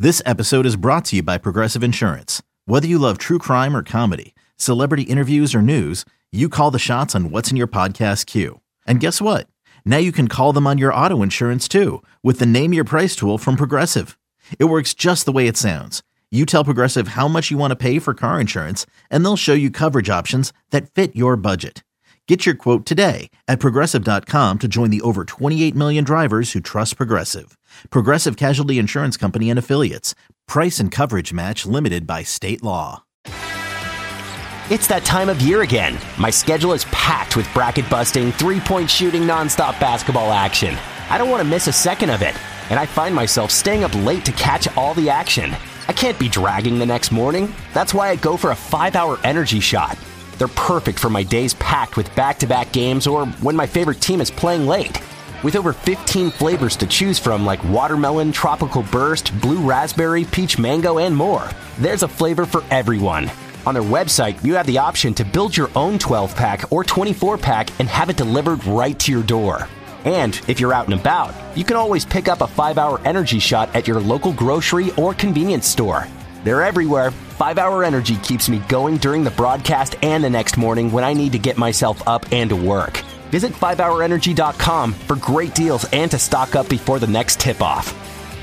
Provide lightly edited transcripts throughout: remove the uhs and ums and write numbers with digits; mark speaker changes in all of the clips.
Speaker 1: This episode is brought to you by Progressive Insurance. Whether you love true crime or comedy, celebrity interviews or news, you call the shots on what's in your podcast queue. And guess what? Now you can call them on your auto insurance too with the Name Your Price tool from Progressive. It works just the way it sounds. You tell Progressive how much you want to pay for car insurance, and they'll show you coverage options that fit your budget. Get your quote today at Progressive.com to join the over 28 million drivers who trust Progressive. Progressive Casualty Insurance Company and Affiliates. Price and coverage match limited by state law.
Speaker 2: It's that time of year again. My schedule is packed with bracket-busting, three-point shooting, nonstop basketball action. I don't want to miss a second of it, and I find myself staying up late to catch all the action. I can't be dragging the next morning. That's why I go for a 5-hour energy shot. They're perfect for my days packed with back-to-back games or when my favorite team is playing late. With over 15 flavors to choose from like watermelon, tropical burst, blue raspberry, peach mango, and more, there's a flavor for everyone. On their website, you have the option to build your own 12-pack or 24-pack and have it delivered right to your door. And if you're out and about, you can always pick up a 5-hour energy shot at your local grocery or convenience store. They're everywhere. 5-hour energy keeps me going during the broadcast and the next morning when I need to get myself up and to work. Visit 5hourenergy.com for great deals and to stock up before the next tip-off.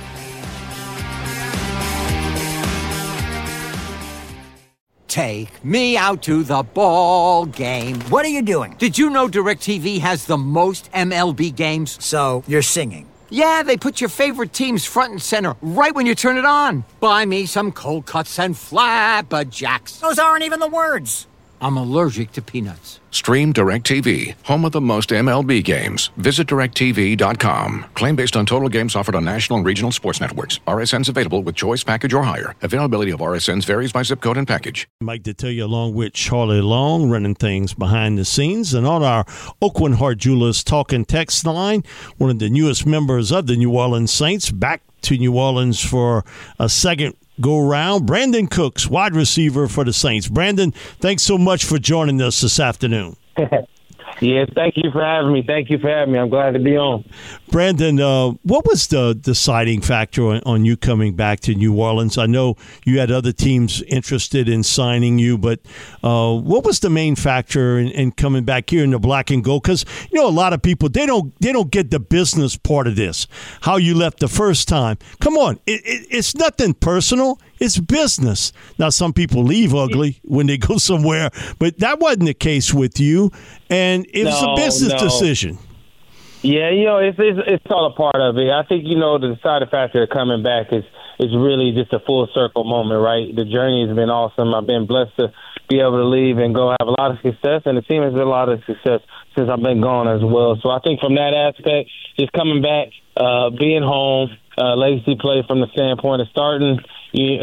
Speaker 3: Take me out to the ball game.
Speaker 4: What are you doing?
Speaker 3: Did you know DirecTV has the most MLB games?
Speaker 4: So, you're singing.
Speaker 3: Yeah, they put your favorite teams front and center right when you turn it on. Buy me some cold cuts and flapjacks.
Speaker 4: Those aren't even the words.
Speaker 3: I'm allergic to peanuts.
Speaker 5: Stream DirecTV, home of the most MLB games. Visit DirecTV.com. Claim based on total games offered on national and regional sports networks. RSNs available with choice package or higher. Availability of RSNs varies by zip code and package.
Speaker 6: Mike to tell you along with Charlie Long running things behind the scenes. And on our Oakland Hart Jewelers talking text line, one of the newest members of the New Orleans Saints back to New Orleans for a second go round. Brandon Cooks, wide receiver for the Saints. Brandon, thanks so much for joining us this afternoon.
Speaker 7: Yes, thank you for having me. I'm glad to be on.
Speaker 6: Brandon, what was the deciding factor on you coming back to New Orleans? I know you had other teams interested in signing you, but what was the main factor in coming back here in the black and gold? Because a lot of people they don't get the business part of this. How you left the first time. Come on, it's nothing personal. It's business. Now, some people leave ugly when they go somewhere, but that wasn't the case with you, and it was a business decision.
Speaker 7: Yeah, it's all a part of it. I think, the deciding factor of coming back is really just a full circle moment, right? The journey has been awesome. I've been blessed to be able to leave and go have a lot of success, and the team has had a lot of success since I've been gone as well. So I think from that aspect, just coming back, being home, legacy play from the standpoint of starting –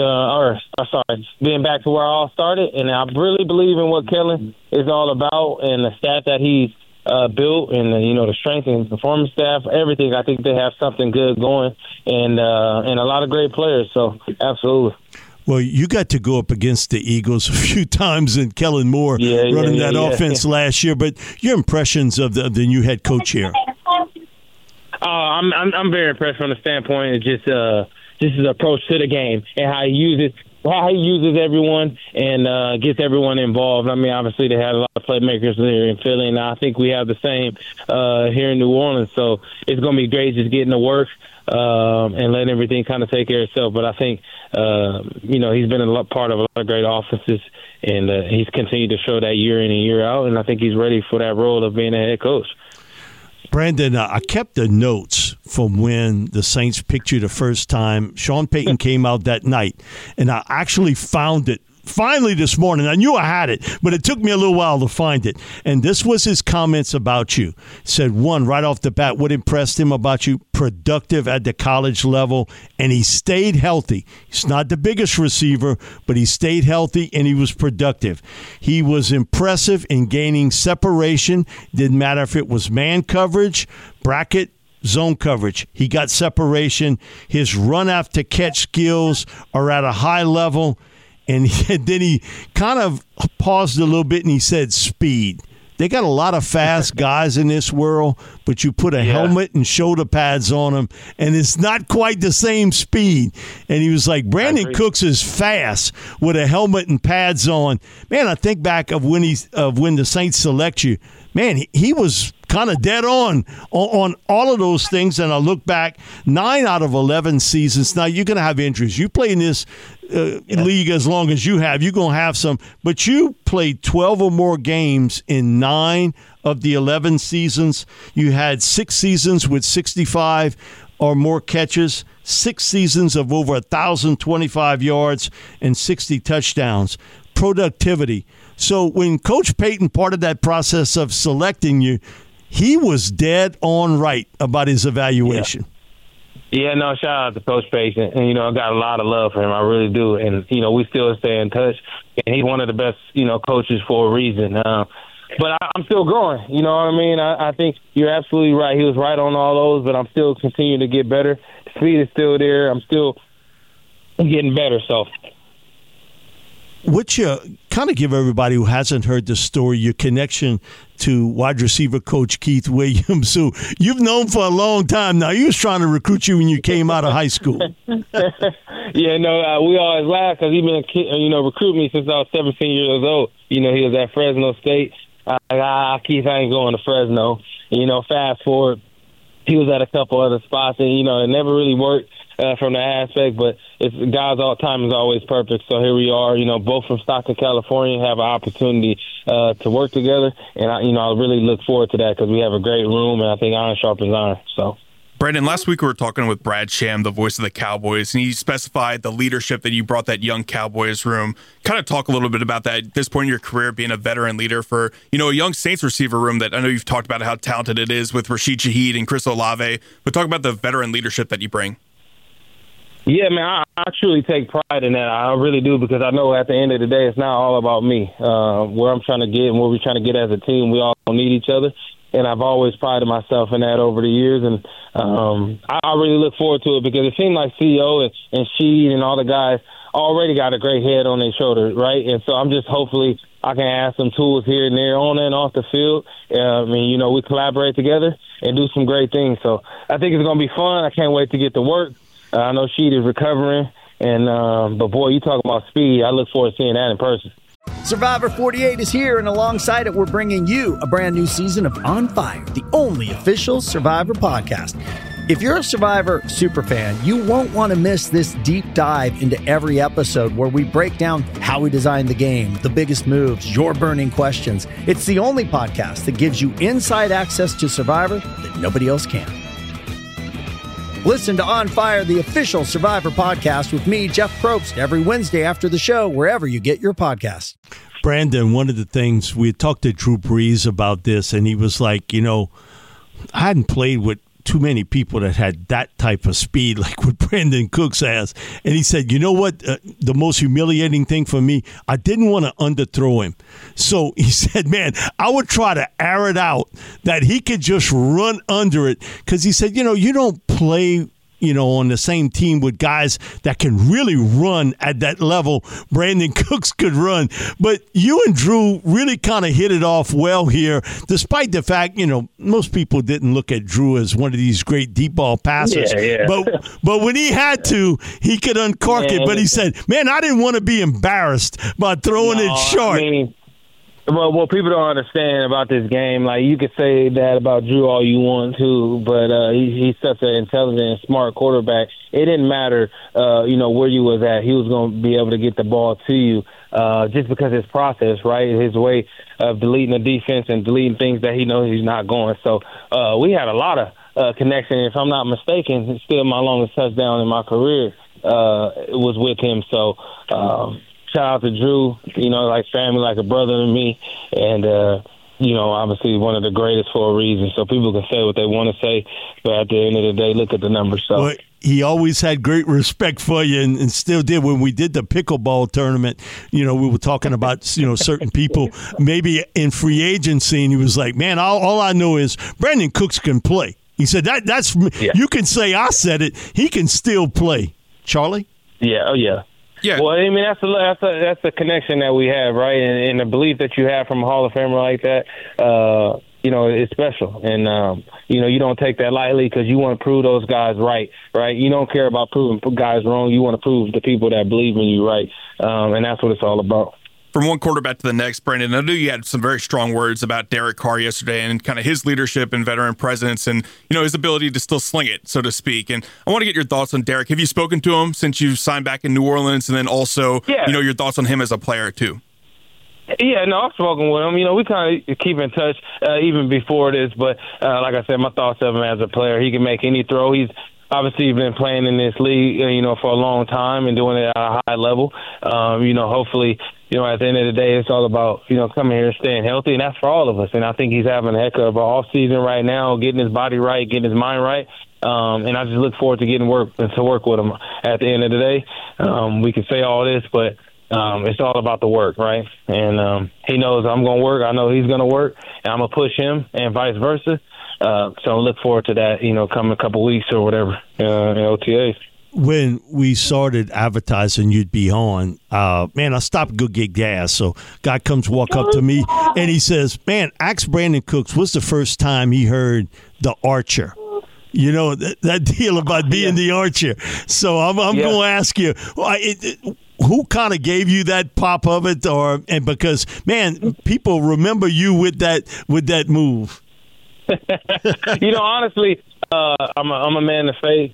Speaker 7: being back to where I all started. And I really believe in what Kellen is all about and the staff that he's built and, the strength and performance staff, everything. I think they have something good going and a lot of great players. So, absolutely.
Speaker 6: Well, you got to go up against the Eagles a few times and Kellen Moore running that offense last year. But your impressions of the new head coach here?
Speaker 7: I'm very impressed from the standpoint of just his approach to the game and how he uses everyone and gets everyone involved. I mean, obviously they had a lot of playmakers there in Philly, and I think we have the same here in New Orleans. So it's going to be great just getting to work and letting everything kind of take care of itself. But I think, he's been a part of a lot of great offenses, and he's continued to show that year in and year out, and I think he's ready for that role of being a head coach.
Speaker 6: Brandon, I kept the notes from when the Saints picked you the first time. Sean Payton came out that night, and I actually found it finally this morning. I knew I had it, but it took me a little while to find it. And this was his comments about you. Said, one, right off the bat, what impressed him about you, productive at the college level, and he stayed healthy. He's not the biggest receiver, but he stayed healthy and he was productive. He was impressive in gaining separation. Didn't matter if it was man coverage, bracket, zone coverage. He got separation. His run after catch skills are at a high level. And then he kind of paused a little bit and he said speed. they got a lot of fast guys in this world, but you put a helmet and shoulder pads on them, and it's not quite the same speed. And he was like, Brandon Cooks is fast with a helmet and pads on. Man, I think back of when the Saints select you. Man, he was kind of dead on all of those things. And I look back, 9 out of 11 seasons. Now, you're going to have injuries. You play in this league as long as you have. You're going to have some. But you played 12 or more games in 9 of the 11 seasons. You had 6 seasons with 65 or more catches, 6 seasons of over 1,025 yards and 60 touchdowns. Productivity. So when Coach Payton, part of that process of selecting you, he was dead on right about his evaluation.
Speaker 7: Yeah, no, shout out to Coach Payton. And, I got a lot of love for him. I really do. And, we still stay in touch. And he's one of the best, coaches for a reason. But I'm still growing. You know what I mean? I think you're absolutely right. He was right on all those, but I'm still continuing to get better. Speed is still there. I'm still getting better, so.
Speaker 6: Would you kind of give everybody who hasn't heard the story your connection to wide receiver coach Keith Williams, who you've known for a long time now? He was trying to recruit you when you came out of high school.
Speaker 7: Yeah, no, we always laugh because he's been, recruiting me since I was 17 years old. He was at Fresno State. Keith, I ain't going to Fresno. Fast forward, he was at a couple other spots, and, it never really worked. From the aspect, but God's time is always perfect. So here we are, both from Stockton, California, have an opportunity to work together, and I really look forward to that because we have a great room, and I think iron sharpens iron. So.
Speaker 8: Brandon, last week we were talking with Brad Sham, the voice of the Cowboys, and he specified the leadership that you brought that young Cowboys room. Kind of talk a little bit about that at this point in your career, being a veteran leader for, a young Saints receiver room that I know you've talked about how talented it is with Rashid Shaheed and Chris Olave, but talk about the veteran leadership that you bring.
Speaker 7: Yeah, man, I truly take pride in that. I really do, because I know at the end of the day, it's not all about me. Where I'm trying to get and where we're trying to get as a team, we all need each other. And I've always prided myself in that over the years. And I really look forward to it because it seems like CEO and Sheed and all the guys already got a great head on their shoulders, right? And so I'm just hopefully I can add some tools here and there on and off the field. We collaborate together and do some great things. So I think it's going to be fun. I can't wait to get to work. I know Sheed is recovering, but boy, you talk about speed. I look forward to seeing that in person.
Speaker 4: Survivor 48 is here, and alongside it, we're bringing you a brand new season of On Fire, the only official Survivor podcast. If you're a Survivor superfan, you won't want to miss this deep dive into every episode where we break down how we designed the game, the biggest moves, your burning questions. It's the only podcast that gives you inside access to Survivor that nobody else can. Listen to On Fire, the official Survivor podcast with me, Jeff Probst, every Wednesday after the show, wherever you get your podcasts.
Speaker 6: Brandon, one of the things, we had talked to Drew Brees about this, and he was like, I hadn't played with too many people that had that type of speed like what Brandon Cooks has. And he said, you know what, the most humiliating thing for me, I didn't want to underthrow him. So he said, man, I would try to air it out that he could just run under it. Because he said, you don't play on the same team with guys that can really run at that level. Brandon Cooks could run. But you and Drew really kind of hit it off well here, despite the fact, most people didn't look at Drew as one of these great deep ball passers.
Speaker 7: Yeah.
Speaker 6: But when he had to, he could uncork it. But he said, man, I didn't want to be embarrassed by throwing it short.
Speaker 7: Well, people don't understand about this game. Like, you could say that about Drew all you want to, but he's such an intelligent and smart quarterback. It didn't matter, where you was at. He was going to be able to get the ball to you just because his process, right, his way of deleting the defense and deleting things that he knows he's not going. So we had a lot of connection. If I'm not mistaken, it's still my longest touchdown in my career was with him. So shout out to Drew, like family, like a brother to me, and obviously one of the greatest for a reason. So people can say what they want to say, but at the end of the day, look at the numbers. So.
Speaker 6: Well, he always had great respect for you and still did. When we did the pickleball tournament, we were talking about, certain people maybe in free agency, and he was like, man, all I know is Brandon Cooks can play. He said, that's you can say I said it. He can still play. Charlie?
Speaker 7: Yeah, oh yeah.
Speaker 8: Yeah.
Speaker 7: Well, I mean, that's the connection that we have, right? And the belief that you have from a Hall of Famer like that, it's special. And, you don't take that lightly because you want to prove those guys right? You don't care about proving guys wrong. You want to prove the people that believe in you right. And that's what it's all about.
Speaker 8: From one quarterback to the next, Brandon, I knew you had some very strong words about Derek Carr yesterday and kind of his leadership and veteran presence and, his ability to still sling it, so to speak. And I want to get your thoughts on Derek. Have you spoken to him since you signed back in New Orleans? And then also, your thoughts on him as a player, too.
Speaker 7: Yeah, no, I've spoken with him. We kind of keep in touch even before this. But like I said, my thoughts of him as a player, he can make any throw. He's obviously been playing in this league, for a long time and doing it at a high level. Hopefully, at the end of the day, it's all about, coming here and staying healthy, and that's for all of us. And I think he's having a heck of an off season right now, getting his body right, getting his mind right. And I just look forward to getting to work with him at the end of the day. We can say all this, but it's all about the work, right? And he knows I'm going to work. I know he's going to work, and I'm going to push him and vice versa. So I look forward to that, coming a couple weeks or whatever in OTAs.
Speaker 6: When we started advertising you'd be on, I stopped to go get gas. So guy comes walk up to me, and he says, man, ask Brandon Cooks, what's the first time he heard the Archer? That deal about being the Archer. So I'm going to ask you, who kind of gave you that pop of it? And because, man, people remember you with that move.
Speaker 7: Honestly, I'm a man of faith.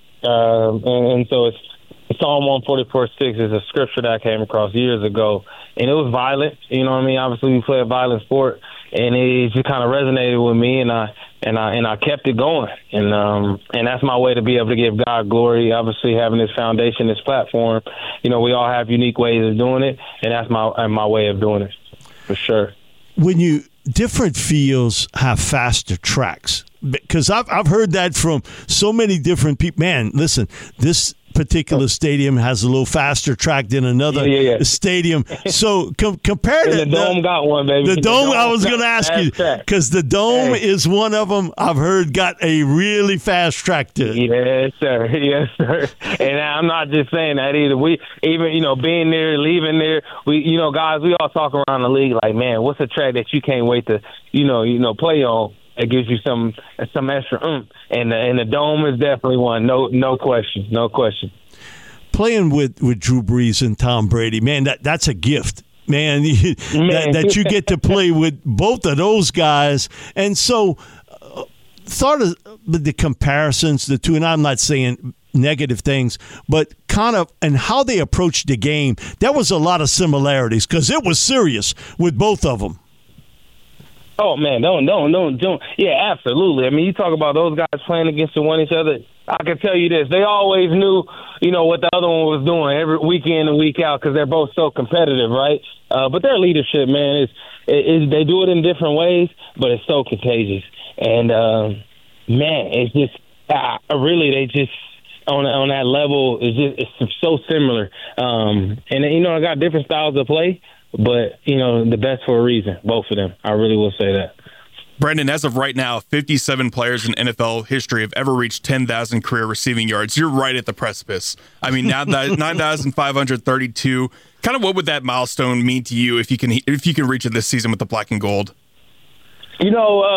Speaker 7: And so it's Psalm 144:6 is a scripture that I came across years ago, and it was violent. Obviously, we play a violent sport, and it just kind of resonated with me, and I kept it going, and that's my way to be able to give God glory. Obviously, having this foundation, this platform, we all have unique ways of doing it, and that's my way of doing it, for sure.
Speaker 6: When different fields have faster tracks, because I've heard that from so many different people. Man, listen, this particular stadium has a little faster track than another stadium. So compared to
Speaker 7: the Dome got one, baby.
Speaker 6: The Dome, I was going to ask you, because the Dome is one of them I've heard got a really fast track to it.
Speaker 7: Yes, sir. Yes, sir. And I'm not just saying that either. We even, being there, leaving there, we, guys, we all talk around the league like, man, what's a track that you can't wait to, play on? It gives you some extra oomph, and the Dome is definitely one. No question.
Speaker 6: Playing with Drew Brees and Tom Brady, man, that's a gift, man. that you get to play with both of those guys, and so thought of the comparisons, the two, and I'm not saying negative things, but kind of and how they approached the game. There was a lot of similarities because it was serious with both of them.
Speaker 7: Oh, man, don't. Yeah, absolutely. I mean, you talk about those guys playing against each other. I can tell you this. They always knew, what the other one was doing every week in and week out because they're both so competitive, right? But their leadership, man, is they do it in different ways, but it's so contagious. And, man, it's just really they just on that level, it's so similar. And, I got different styles of play. But, the best for a reason, both of them. I really will say that.
Speaker 8: Brandon, as of right now, 57 players in NFL history have ever reached 10,000 career receiving yards. You're right at the precipice. I mean, now that 9,532. Kind of what would that milestone mean to you if you can reach it this season with the black and gold?
Speaker 7: It's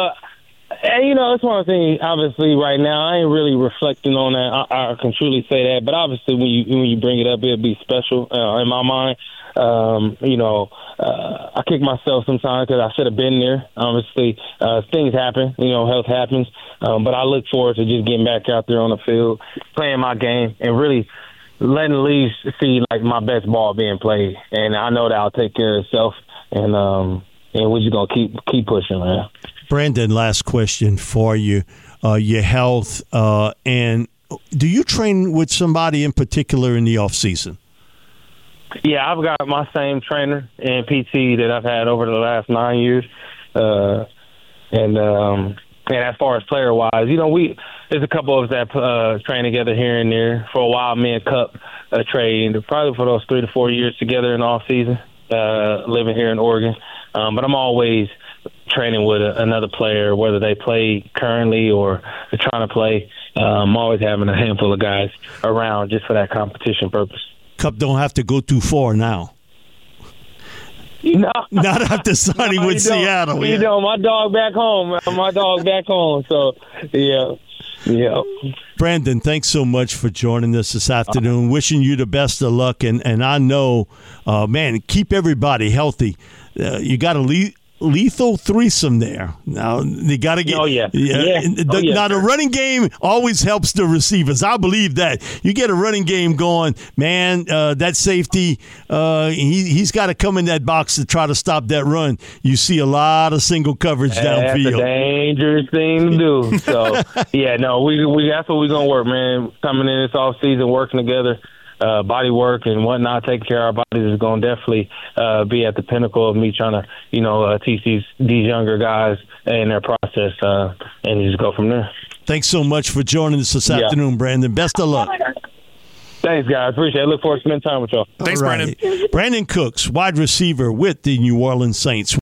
Speaker 7: one of the things, obviously, right now, I ain't really reflecting on that. I can truly say that. But obviously, when you bring it up, it'll be special in my mind. I kick myself sometimes because I should have been there. Obviously, things happen, health happens. But I look forward to just getting back out there on the field, playing my game, and really letting the league see like my best ball being played. And I know that I'll take care of itself. And we're just gonna keep pushing, man. Brandon,
Speaker 6: last question for you: your health, and do you train with somebody in particular in the off season?
Speaker 7: Yeah, I've got my same trainer and PT that I've had over the last 9 years. And as far as player-wise, there's a couple of us that train together here and there. For a while, me and Cup trained probably for those 3 to 4 years together in the off-season, living here in Oregon. But I'm always training with another player, whether they play currently or they're trying to play. I'm always having a handful of guys around just for that competition purpose.
Speaker 6: Kupp don't have to go too far now.
Speaker 7: No.
Speaker 6: Not after signing with Seattle.
Speaker 7: You know, my dog back home. So, yeah.
Speaker 6: Brandon, thanks so much for joining us this afternoon. Wishing you the best of luck. And I know, man, keep everybody healthy. You got a lethal threesome there. Now, they got to get.
Speaker 7: Oh, yeah.
Speaker 6: Now, the running game always helps the receivers. I believe that. You get a running game going, man, that safety, he's got to come in that box to try to stop that run. You see a lot of single coverage downfield.
Speaker 7: That's a dangerous thing to do. So, yeah, no, we that's what we're going to work, man. Coming in this offseason, working together. Body work and whatnot, taking care of our bodies is going to definitely be at the pinnacle of me trying to, teach these younger guys in their process and just go from there.
Speaker 6: Thanks so much for joining us this afternoon, Brandon. Best of luck.
Speaker 7: Thanks, guys. Appreciate it. Look forward to spending time with y'all.
Speaker 8: Thanks, Brandon.
Speaker 6: Brandon Cooks, wide receiver with the New Orleans Saints.